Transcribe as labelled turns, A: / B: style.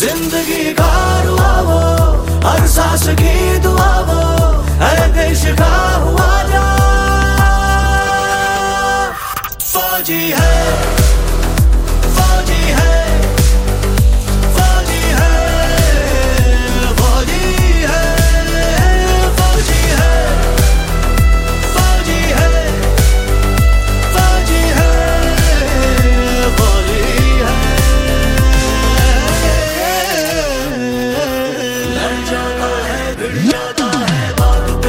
A: जिंदगी का रुआ वो, हर सांस की दुआ वो, है देश का हुआ जा फौजी है।